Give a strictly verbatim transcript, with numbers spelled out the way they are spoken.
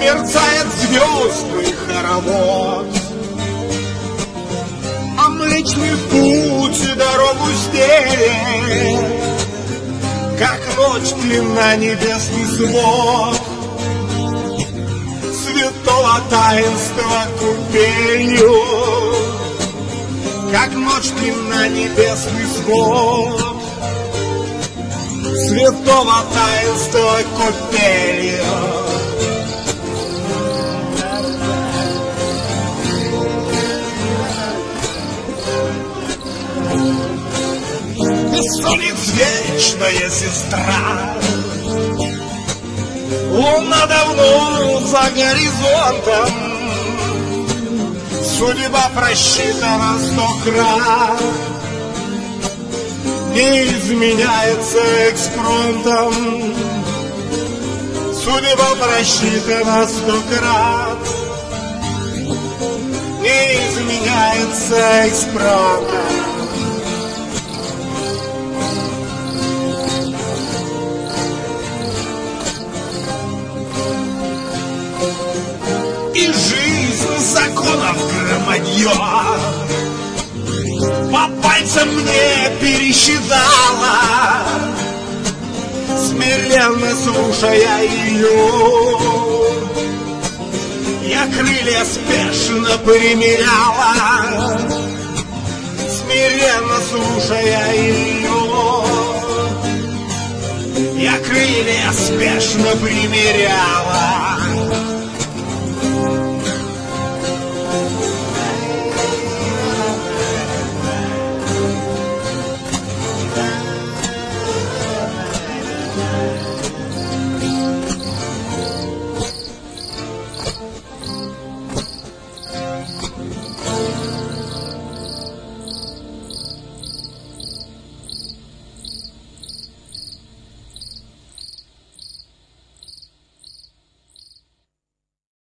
мерцает звездный хоровод, а Млечный Путь дорогу стелет, как ночь длинна небесный свод. Святого таинства купелью, как ночь длинна небесный свод. Святого таинства купелью. Бессонниц вечная сестра, луна давно за горизонтом, судьба просчитана сто крат, не изменяется экспромтом. Судьба просчитана сто крат, не изменяется экспромтом. И жизнь законов громадье по пальцам мне пересчитала, смиренно слушая ее. Я крылья спешно примеряла, смиренно слушая ее. Я крылья спешно примеряла.